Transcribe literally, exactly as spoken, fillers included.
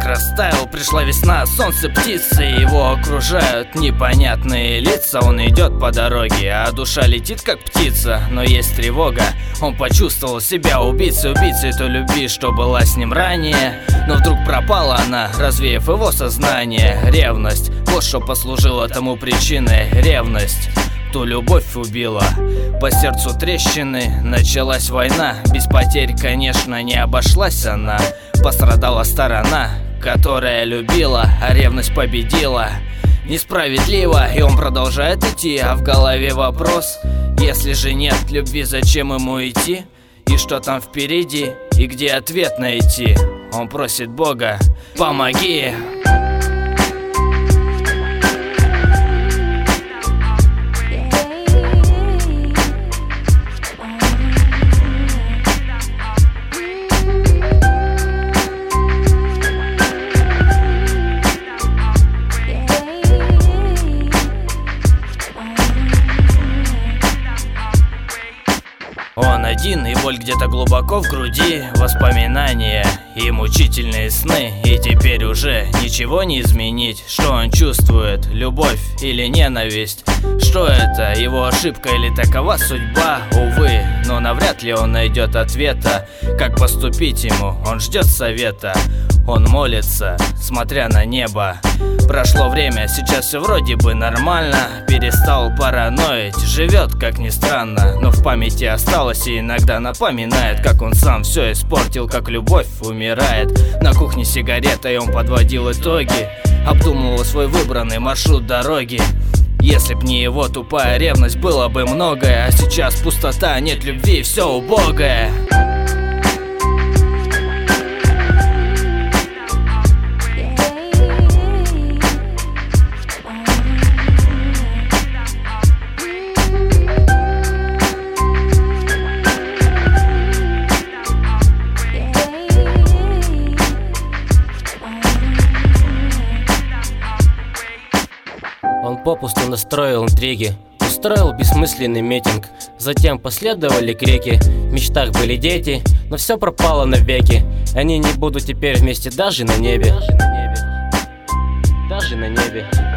растаял, пришла весна, солнце, птицы его окружают непонятные лица. Он идет по дороге, а душа летит как птица, но есть тревога. Он почувствовал себя убийцей, убийцей той любви, что была с ним ранее. Но вдруг пропала она, развеяв его сознание. Ревность, вот что послужило тому причиной. Ревность ту любовь убила, по сердцу трещины, началась война. Без потерь, конечно, не обошлась она. Пострадала сторона, которая любила, а ревность победила. Несправедливо, и он продолжает идти, а в голове вопрос: если же нет любви, зачем ему идти? И что там впереди, и где ответ найти? Он просит Бога: помоги. Он один, и боль где-то глубоко в груди, воспоминания и мучительные сны. И теперь уже ничего не изменить. Что он чувствует, любовь или ненависть? Что это, его ошибка или такова судьба? Увы, но навряд ли он найдет ответа. Как поступить ему, он ждет совета. Он молится, смотря на небо. Прошло время, сейчас все вроде бы нормально. Перестал параноить, живет, как ни странно. Но в памяти осталось и иногда напоминает, как он сам все испортил, как любовь умирает. На кухне сигарета, и он подводил итоги, обдумывал свой выбранный маршрут дороги. Если б не его тупая ревность, было бы многое. А сейчас пустота, нет любви, все убогое. Он попусту настроил интриги, устроил бессмысленный митинг. Затем последовали крики, в мечтах были дети, но все пропало навеки. Они не будут теперь вместе даже на небе. Даже на небе.